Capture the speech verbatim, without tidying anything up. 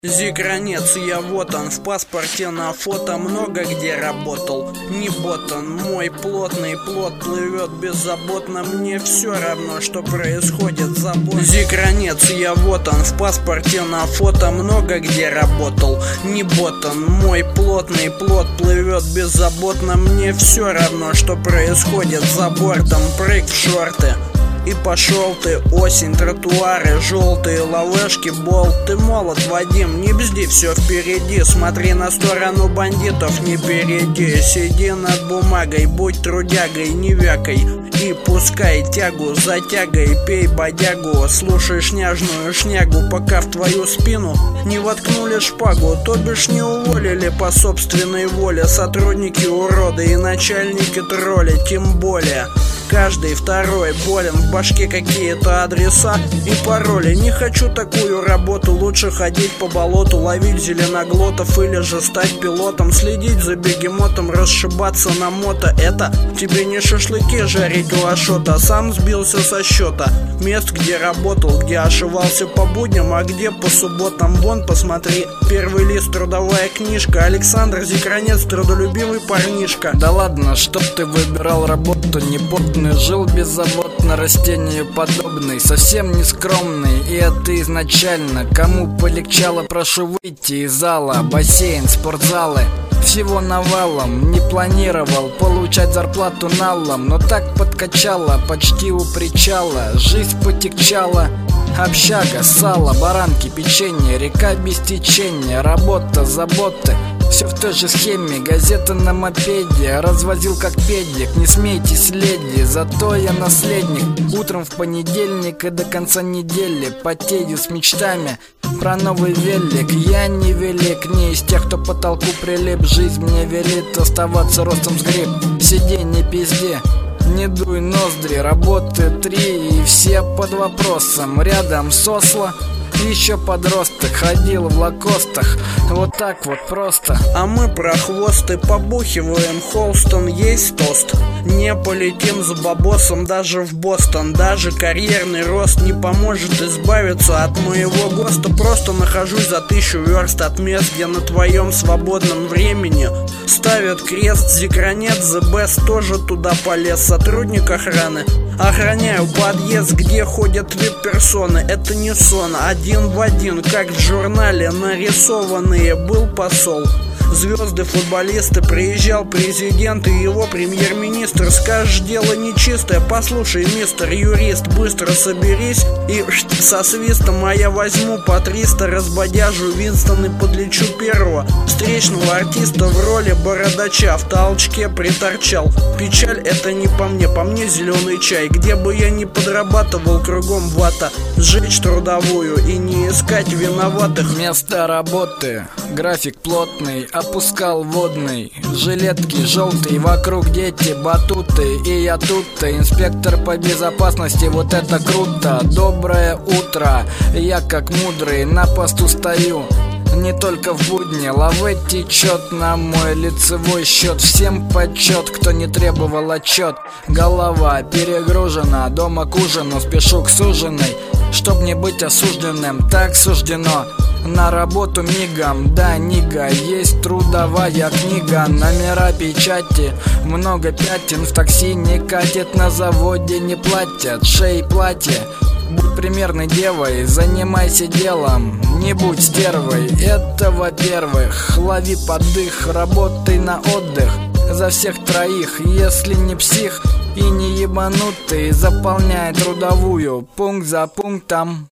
Зигранец, я вот он, в паспорте на фото много где работал. Не ботан, мой плотный плод плывет беззаботно, мне все равно, что происходит за бортом. Зигранец, я вот он, в паспорте на фото много где работал. Не ботан, мой плотный плод плывет беззаботно, мне все равно, что происходит за бортом. Прыг в шорты и пошел ты, осень, тротуары, желтые лавешки, болт. Ты молод, Вадим, не бзди, все впереди. Смотри на сторону бандитов, не перейди. Сиди над бумагой, будь трудягой, не вякой. И пускай тягу за тягой, пей бодягу. Слушай шняжную шнягу, пока в твою спину не воткнули шпагу. То бишь не уволили по собственной воле сотрудники уроды и начальники тролли, тем более. Каждый второй болен, в башке какие-то адреса и пароли. Не хочу такую работу, лучше ходить по болоту, ловить зеленоглотов или же стать пилотом. Следить за бегемотом, расшибаться на мото. Это тебе не шашлыки жарить у Ашота. Сам сбился со счета мест, где работал, где ошивался по будням, а где по субботам. Вон, посмотри, первый лист, трудовая книжка. Александр Зигранец, трудолюбивый парнишка. Да ладно, чтоб ты выбирал работу, не потный, жил беззаботно, растению подобный, совсем не скромный. И это изначально. Кому полегчало, прошу выйти из зала. Бассейн, спортзалы, всего навалом. Не планировал получать зарплату налом, но так подкачало, почти у причала. Жизнь потекчала. Общага, сало, баранки, печенье, река без течения, работа, заботы. Все в той же схеме, газета на мопеде, развозил как педик, не смейтесь, леди, зато я наследник. Утром в понедельник и до конца недели потею с мечтами про новый велик. Я не велик, не из тех, кто по толку прилип. Жизнь мне велит оставаться ростом с гриб. Сиди, не пизди, не дуй ноздри, работы три и все под вопросом. Рядом сосло, еще подросток, ходил в лакостах. Вот так вот просто. А мы прохвосты побухиваем, Холстон, есть тост. Не полетим с бабосом даже в Бостон. Даже карьерный рост не поможет избавиться от моего ГОСТа. Просто нахожусь за тысячу верст от мест, где на твоем свободном времени ставят крест. Зигранец, the best, тоже туда полез. Сотрудник охраны, охраняю подъезд, где ходят вип-персоны. Это не сон, один в один, как в журнале нарисованные. Был посол, звезды, футболисты, приезжал президент и его премьер-министр. Скажешь, дело нечистое, послушай, мистер юрист, быстро соберись и со свистом, а я возьму по триста, разбодяжу Винстон и подлечу первого встречного артиста в роли бородача. В толчке приторчал. Печаль, это не по мне, по мне зеленый чай. Где бы я ни подрабатывал, кругом вата. Сжечь трудовую и не искать виноватых. Место работы, график плотный, опускал водный, жилетки желтые, вокруг дети, батуты. И я тут-то, инспектор по безопасности, вот это круто. Доброе утро, я как мудрый на посту стою. Не только в будни, лавы течет на мой лицевой счет. Всем почет, кто не требовал отчет. Голова перегружена, дома к ужину спешу к суженой, чтоб не быть осужденным, так суждено. На работу мигом, да, нига, есть трудовая книга. Номера печати, много пятен, в такси не катит, на заводе не платят, шеи платье. Будь примерной девой, занимайся делом, не будь стервой. Это во-первых, лови подых, работай на отдых. За всех троих, если не псих и не ебанутый, заполняй трудовую пункт за пунктом.